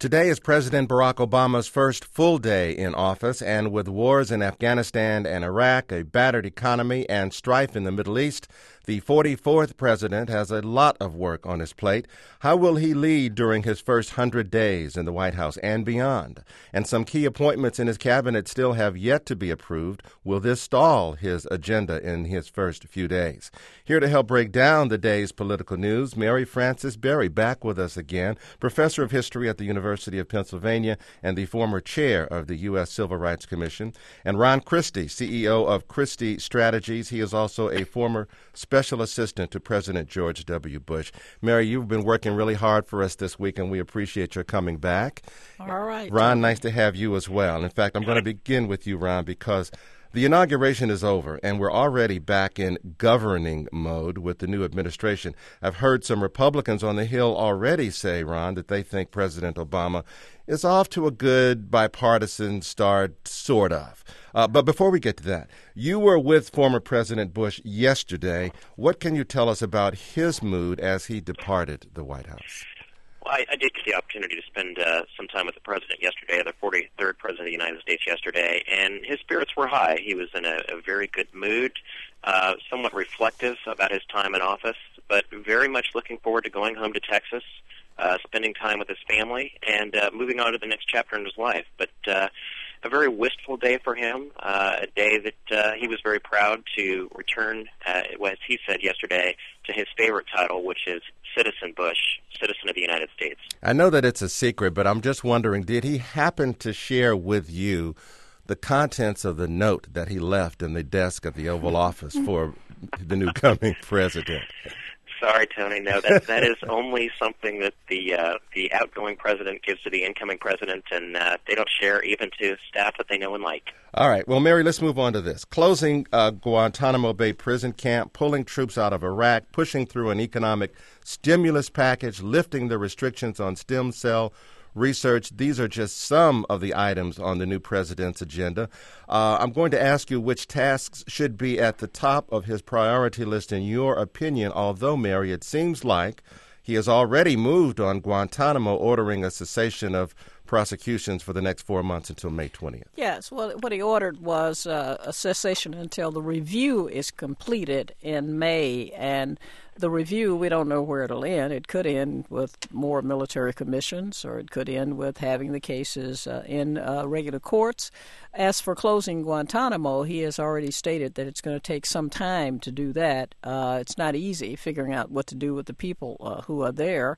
Today is President Barack Obama's first full day in office, and with wars in Afghanistan and Iraq, a battered economy, and strife in the Middle East, the 44th president has a lot of work on his plate. How will he lead during his first 100 days in the White House and beyond? And some key appointments in his cabinet still have yet to be approved. Will this stall his agenda in his first few days? Here to help break down the day's political news, Mary Frances Berry, back with us again, professor of history at the University of Pennsylvania and the former chair of the U.S. Civil Rights Commission, and Ron Christie, CEO of Christie Strategies. He is also a former special assistant to President George W. Bush. Mary, you've been working really hard for us this week, and we appreciate your coming back. All right. Ron, nice to have you as well. In fact, I'm going to begin with you, Ron, because the inauguration is over, and we're already back in governing mode with the new administration. I've heard some Republicans on the Hill already say, Ron, that they think President Obama is off to a good bipartisan start, sort of. But before we get to that, you were with former President Bush yesterday. What can you tell us about his mood as he departed the White House? Well, I did get the opportunity to spend some time with the president yesterday, the 43rd president of the United States yesterday, and his spirits were high. He was in a very good mood, somewhat reflective about his time in office, but very much looking forward to going home to Texas, spending time with his family, and moving on to the next chapter in his life. But a very wistful day for him, a day that he was very proud to return, as he said yesterday, to his favorite title, which is Citizen Bush, Citizen of the United States. I know that it's a secret, but I'm just wondering, did he happen to share with you the contents of the note that he left in the desk at the Oval Office for the new coming president? Sorry, Tony. No, that is only something that the outgoing president gives to the incoming president, and they don't share even to staff that they know and like. All right. Well, Mary, let's move on to this. Closing Guantanamo Bay prison camp, pulling troops out of Iraq, pushing through an economic stimulus package, lifting the restrictions on stem cell research. These are just some of the items on the new president's agenda. I'm going to ask you which tasks should be at the top of his priority list in your opinion, although, Mary, it seems like he has already moved on Guantanamo, ordering a cessation of prosecutions for the next 4 months until May 20th. Yes, well, what he ordered was a cessation until the review is completed in May, and the review, we don't know where it'll end. It could end with more military commissions, or it could end with having the cases in regular courts. As for closing Guantanamo, he has already stated that it's going to take some time to do that. It's not easy figuring out what to do with the people who are there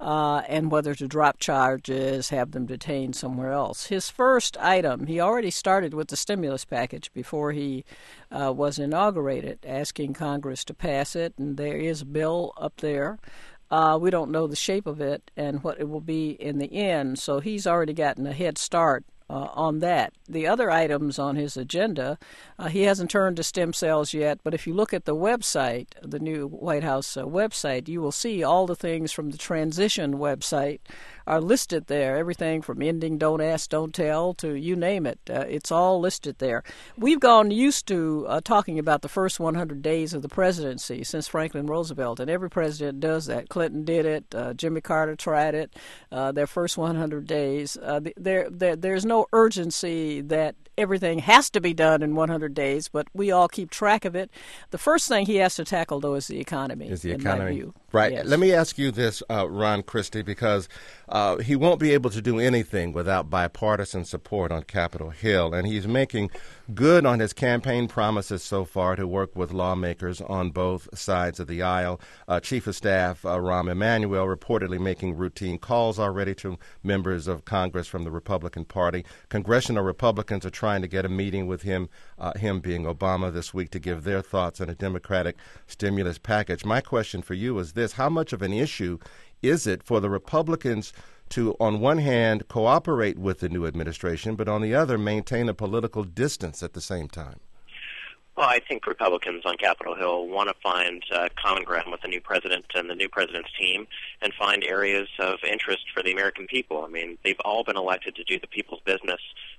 and whether to drop charges, have them detained somewhere else. His first item, he already started with the stimulus package before he was inaugurated, asking Congress to pass it, and there is a bill up there. We don't know the shape of it and what it will be in the end, so he's already gotten a head start on that. The other items on his agenda, he hasn't turned to stem cells yet, but if you look at the website, the new White House website, you will see all the things from the transition website are listed there. Everything from ending Don't Ask, Don't Tell to you name it. It's all listed there. We've gone used to talking about the first 100 days of the presidency since Franklin Roosevelt, and every president does that. Clinton did it. Jimmy Carter tried it. Their first 100 days. There's no urgency that everything has to be done in 100 days, but we all keep track of it. The first thing he has to tackle, though, is the economy. In my view. Right. Yes. Let me ask you this, Ron Christie, because he won't be able to do anything without bipartisan support on Capitol Hill, and he's making good on his campaign promises so far to work with lawmakers on both sides of the aisle. Chief of Staff Rahm Emanuel reportedly making routine calls already to members of Congress from the Republican Party. Congressional Republicans are trying to get a meeting with him being Obama this week, to give their thoughts on a Democratic stimulus package. My question for you is this: how much of an issue is it for the Republicans to, on one hand, cooperate with the new administration, but on the other, maintain a political distance at the same time? Well, I think Republicans on Capitol Hill want to find common ground with the new president and the new president's team and find areas of interest for the American people. I mean, they've all been elected to do the people's business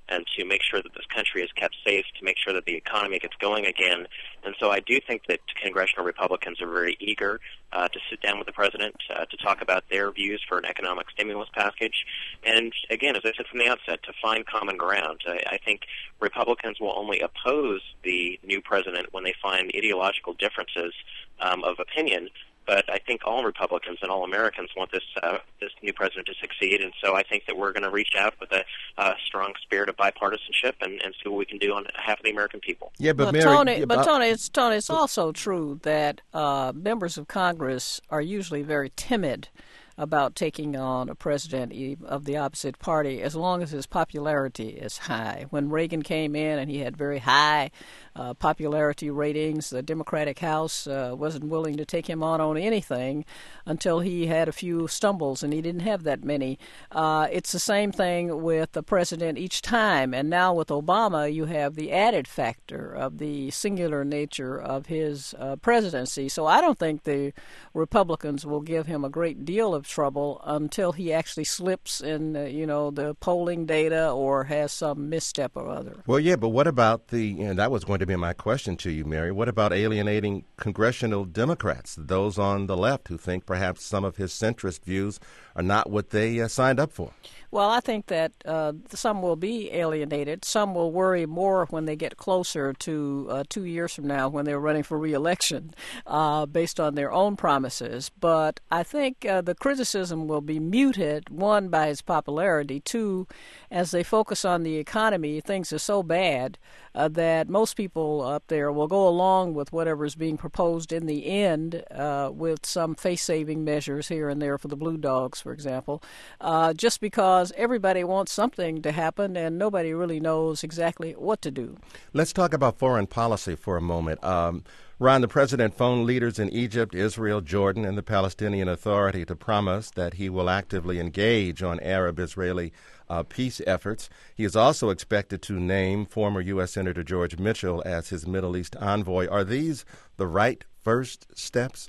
and to make sure that this country is kept safe, to make sure that the economy gets going again. And so I do think that congressional Republicans are very eager to sit down with the president to talk about their views for an economic stimulus package. And again, as I said from the outset, to find common ground. I think Republicans will only oppose the new president when they find ideological differences of opinion. But I think all Republicans and all Americans want this new president to succeed, and so I think that we're going to reach out with a strong spirit of bipartisanship and see what we can do on behalf of the American people. Yeah, but Mary, Tony, it's also true that members of Congress are usually very timid about taking on a president of the opposite party as long as his popularity is high. When Reagan came in and he had very high popularity ratings, the Democratic House wasn't willing to take him on anything until he had a few stumbles, and he didn't have that many. It's the same thing with the president each time, and now with Obama you have the added factor of the singular nature of his presidency. So I don't think the Republicans will give him a great deal of trouble until he actually slips in, the polling data or has some misstep or other. Well, yeah, but what about that was going to be my question to you, Mary. What about alienating congressional Democrats, those on the left who think perhaps some of his centrist views are not what they signed up for? Well, I think that some will be alienated. Some will worry more when they get closer to 2 years from now when they're running for re-election based on their own promises. But I think the criticism will be muted, one, by his popularity, two, as they focus on the economy, things are so bad that most people up there will go along with whatever is being proposed in the end with some face-saving measures here and there for the Blue Dogs, for example, just because everybody wants something to happen and nobody really knows exactly what to do. Let's talk about foreign policy for a moment. Ron, the president phoned leaders in Egypt, Israel, Jordan, and the Palestinian Authority to promise that he will actively engage on Arab-Israeli peace efforts. He is also expected to name former U.S. Senator George Mitchell as his Middle East envoy. Are these the right first steps?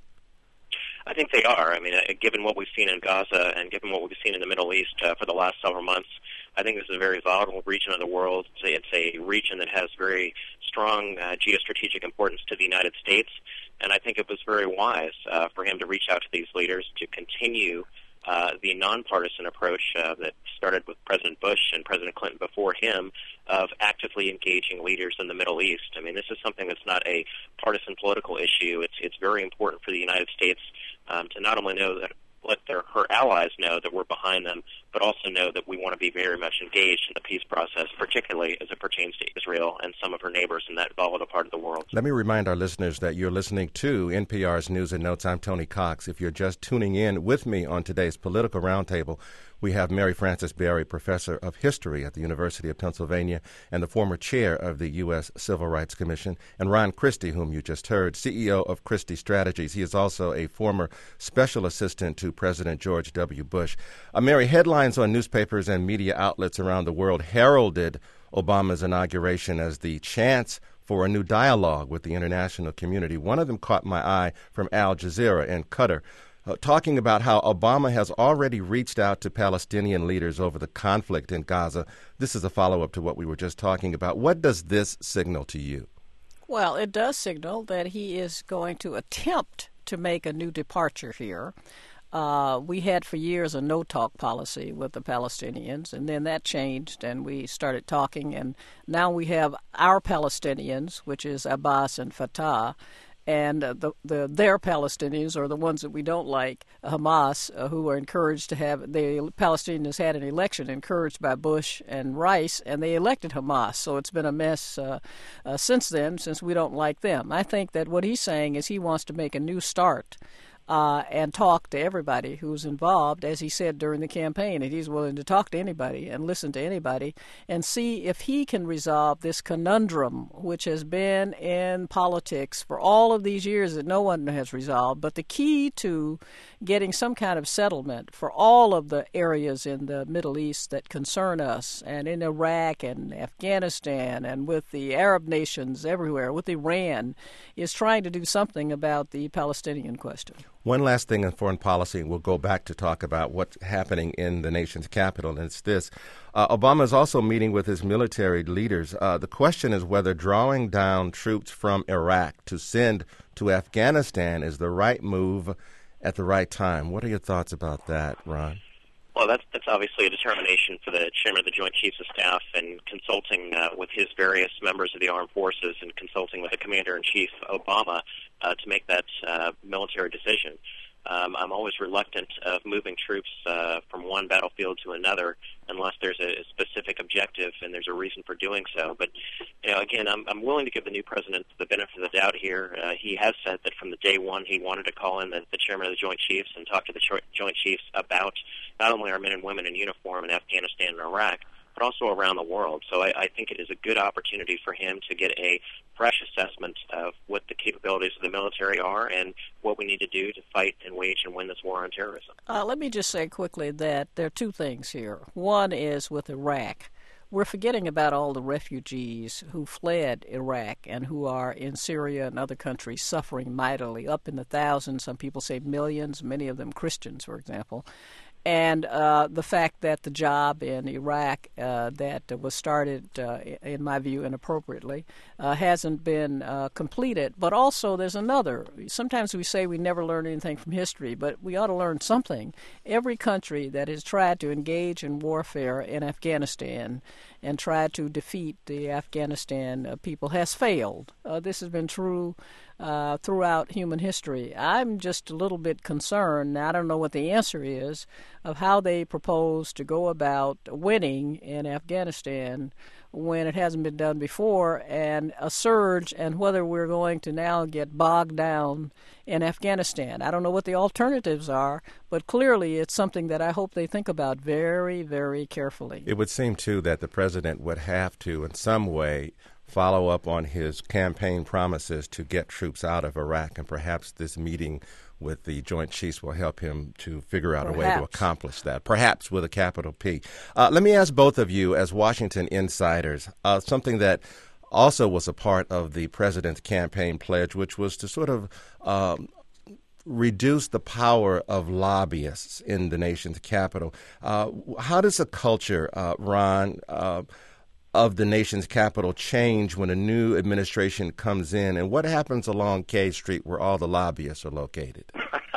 I think they are. I mean, given what we've seen in Gaza and given what we've seen in the Middle East for the last several months, I think this is a very volatile region of the world. It's a region that has very strong geostrategic importance to the United States, and I think it was very wise for him to reach out to these leaders to continue the nonpartisan approach that started with President Bush and President Clinton before him of actively engaging leaders in the Middle East. I mean, this is something that's not a partisan political issue. It's very important for the United States to not only know that let her allies know that we're behind them, but also know that we want to be very much engaged in the peace process, particularly as it pertains to Israel and some of her neighbors in that volatile part of the world. Let me remind our listeners that you're listening to NPR's News and Notes. I'm Tony Cox. If you're just tuning in with me on today's Political Roundtable, we have Mary Frances Berry, professor of history at the University of Pennsylvania and the former chair of the U.S. Civil Rights Commission, and Ron Christie, whom you just heard, CEO of Christie Strategies. He is also a former special assistant to President George W. Bush. Mary, headlines on newspapers and media outlets around the world heralded Obama's inauguration as the chance for a new dialogue with the international community. One of them caught my eye from Al Jazeera in Qatar, talking about how Obama has already reached out to Palestinian leaders over the conflict in Gaza. This is a follow-up to what we were just talking about. What does this signal to you? Well, it does signal that he is going to attempt to make a new departure here. We had for years a no-talk policy with the Palestinians, and then that changed, and we started talking, and now we have our Palestinians, which is Abbas and Fatah, and their Palestinians are the ones that we don't like, Hamas, who are encouraged to have, the Palestinians had an election encouraged by Bush and Rice, and they elected Hamas. So it's been a mess since then, since we don't like them. I think that what he's saying is he wants to make a new start and talk to everybody who's involved, as he said during the campaign, that he's willing to talk to anybody and listen to anybody and see if he can resolve this conundrum which has been in politics for all of these years that no one has resolved. But the key to getting some kind of settlement for all of the areas in the Middle East that concern us, and in Iraq and Afghanistan and with the Arab nations everywhere, with Iran, is trying to do something about the Palestinian question. One last thing in foreign policy, and we'll go back to talk about what's happening in the nation's capital, and it's this. Obama is also meeting with his military leaders. The question is whether drawing down troops from Iraq to send to Afghanistan is the right move at the right time. What are your thoughts about that, Ron? Well, that's obviously a determination for the chairman of the Joint Chiefs of Staff, and consulting with his various members of the armed forces and consulting with the Commander-in-Chief, Obama, to make that military decision. I'm always reluctant of moving troops from one battlefield to another unless there's a specific objective and there's a reason for doing so. But, again, I'm willing to give the new president the benefit of the doubt here. He has said that from the day one he wanted to call in the chairman of the Joint Chiefs and talk to the Joint Chiefs about not only our men and women in uniform in Afghanistan and Iraq, but also around the world. So I think it is a good opportunity for him to get a fresh assessment of what the capabilities of the military are and what we need to do to fight and wage and win this war on terrorism. Let me just say quickly that there are two things here. One is with Iraq. We're forgetting about all the refugees who fled Iraq and who are in Syria and other countries suffering mightily, up in the thousands. Some people say millions, many of them Christians, for example. And the fact that the job in Iraq that was started, in my view, inappropriately, hasn't been completed. But also there's another. Sometimes we say we never learn anything from history, but we ought to learn something. Every country that has tried to engage in warfare in Afghanistan and tried to defeat the Afghanistan people has failed. This has been true throughout human history. I'm just a little bit concerned, I don't know what the answer is, of how they propose to go about winning in Afghanistan when it hasn't been done before, and a surge, and whether we're going to now get bogged down in Afghanistan. I don't know what the alternatives are, but clearly it's something that I hope they think about very, very carefully. It would seem, too, that the president would have to, in some way, follow up on his campaign promises to get troops out of Iraq, and perhaps this meeting with the Joint Chiefs will help him to figure out a way to accomplish that, perhaps with a capital P. Let me ask both of you, as Washington insiders, something that also was a part of the president's campaign pledge, which was to sort of reduce the power of lobbyists in the nation's capital. How does the culture, Ron, of the nation's capital change when a new administration comes in, and what happens along K Street where all the lobbyists are located?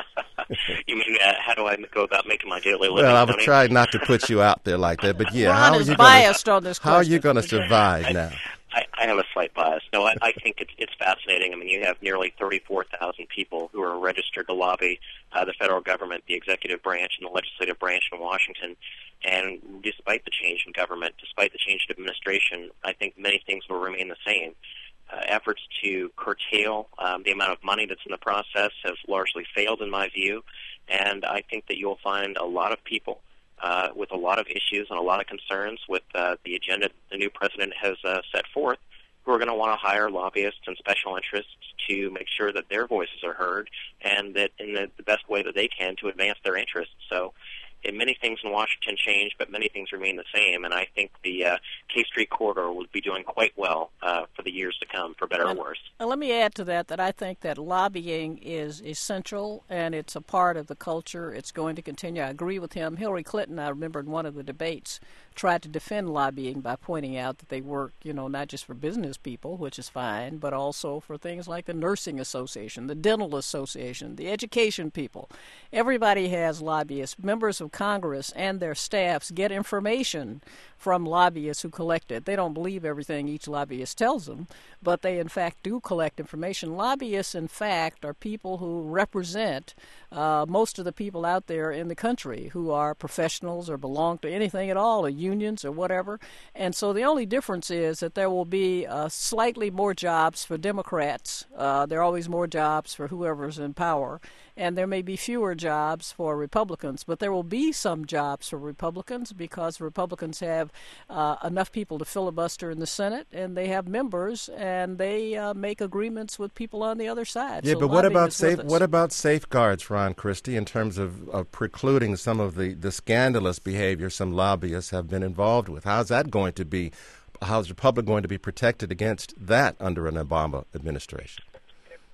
You mean, how do I go about making my daily living? Well, I would try not to put you out there like that, but yeah, Ron is biased on this question. How are you going to survive now? I have a slight bias. No, I think it's fascinating. I mean, you have nearly 34,000 people who are registered to lobby the federal government, the executive branch, and the legislative branch in Washington. And despite the change in government, despite the change in administration, I think many things will remain the same. Efforts to curtail the amount of money that's in the process have largely failed, in my view. And I think that you'll find a lot of people with a lot of issues and a lot of concerns with the agenda the new president has set forth, who are going to want to hire lobbyists and special interests to make sure that their voices are heard and that in the best way that they can to advance their interests. So many things in Washington change, but many things remain the same, and I think the K Street corridor will be doing quite well for the years to come, for better or worse. Let me add to that I think that lobbying is essential, and it's a part of the culture. It's going to continue. I agree with him. Hillary Clinton, I remember in one of the debates, tried to defend lobbying by pointing out that they work, not just for business people, which is fine, but also for things like the Nursing Association, the Dental Association, the education people. Everybody has lobbyists. Members of Congress and their staffs get information from lobbyists who collect it. They don't believe everything each lobbyist tells them, but they in fact do collect information. Lobbyists, in fact, are people who represent most of the people out there in the country who are professionals or belong to anything at all, or unions or whatever. And so the only difference is that there will be slightly more jobs for Democrats. There are always more jobs for whoever's in power. And there may be fewer jobs for Republicans, but there will be some jobs for Republicans because Republicans have enough people to filibuster in the Senate, and they have members, and they make agreements with people on the other side. Yeah, so but what about safeguards, Ron Christie, in terms of precluding some of the scandalous behavior some lobbyists have been involved with? How's that going to be? How's the public going to be protected against that under an Obama administration?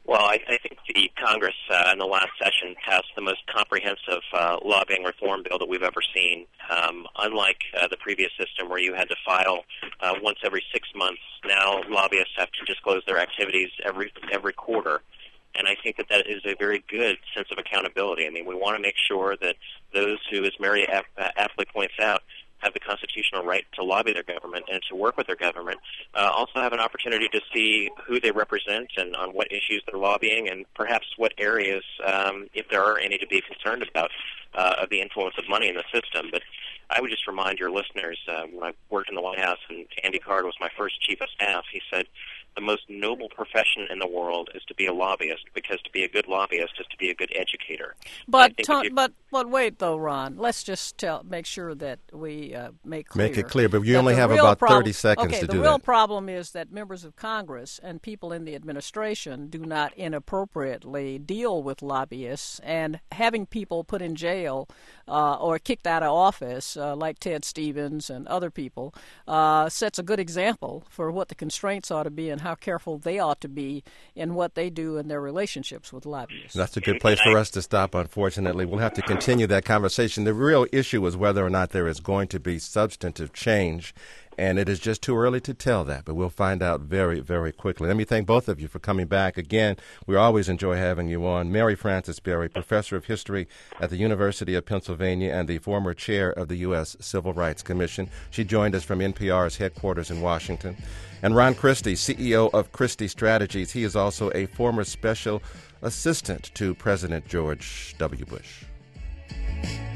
Well, I think the Congress in the last session passed the most comprehensive lobbying reform bill that we've ever seen. Unlike the previous system where you had to file once every 6 months, now lobbyists have to disclose their activities every quarter. And I think that is a very good sense of accountability. I mean, we want to make sure that those who, as Mary aptly points out, have the constitutional right to lobby their government and to work with their government, also have an opportunity to see who they represent and on what issues they're lobbying and perhaps what areas, if there are any to be concerned about, of the influence of money in the system. But I would just remind your listeners, when I worked in the White House and Andy Card was my first chief of staff, he said, the most noble profession in the world is to be a lobbyist, because to be a good lobbyist is to be a good educator. But wait, though, Ron. Let's just make sure that we make clear. Make it clear, but you only have about 30 seconds to do that. The real problem is that members of Congress and people in the administration do not inappropriately deal with lobbyists, and having people put in jail or kicked out of office, like Ted Stevens and other people, sets a good example for what the constraints ought to be and how careful they ought to be in what they do in their relationships with lobbyists. That's a good place for us to stop, unfortunately. We'll have to continue that conversation. The real issue is whether or not there is going to be substantive change, and it is just too early to tell that, but we'll find out very, very quickly. Let me thank both of you for coming back. Again, we always enjoy having you on. Mary Frances Berry, professor of history at the University of Pennsylvania and the former chair of the U.S. Civil Rights Commission. She joined us from NPR's headquarters in Washington. And Ron Christie, CEO of Christie Strategies. He is also a former special assistant to President George W. Bush.